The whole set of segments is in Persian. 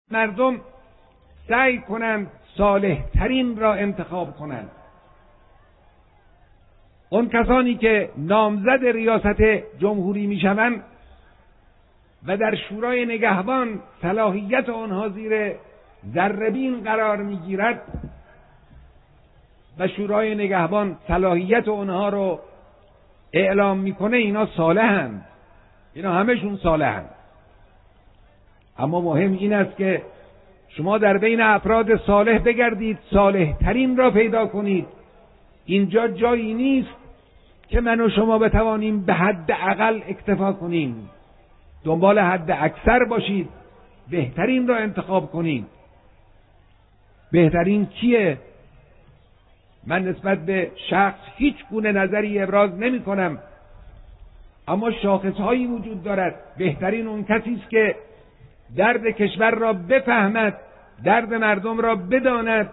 مردم سعی کنند صالح ترین را انتخاب کنند. اون کسانی که نامزد ریاست جمهوری میشوند و در شورای نگهبان صلاحیت آنها زیر ذره‌بین قرار میگیرد و شورای نگهبان صلاحیت آنها رو اعلام میکنه، اینا صالحند، اینا همشون صالحند. اما مهم این است که شما در بین افراد صالح بگردید، صالح ترین را پیدا کنید. اینجا جایی نیست که من و شما بتوانیم به حد اقل اکتفا کنیم. دنبال حد اکثر باشید، بهترین را انتخاب کنید. بهترین کیه؟ من نسبت به شخص هیچ گونه نظری ابراز نمی کنم، اما شاخصهایی وجود دارد. بهترین اون کسی است که درد کشور را بفهمد، درد مردم را بداند،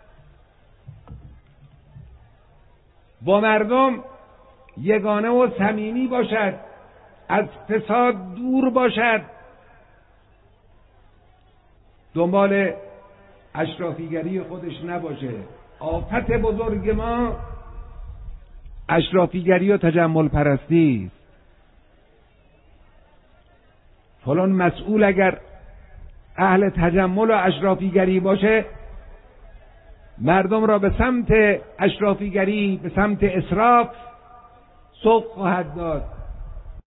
با مردم یگانه و صمیمی باشد، از فساد دور باشد، دنبال اشرافیگری خودش نباشه. آفت بزرگ ما اشرافیگری و تجمل پرستی است. فلان مسئول اگر اهل تجمل و اشرافیگری باشه، مردم را به سمت اشرافیگری، به سمت اسراف سوق خواهد داد.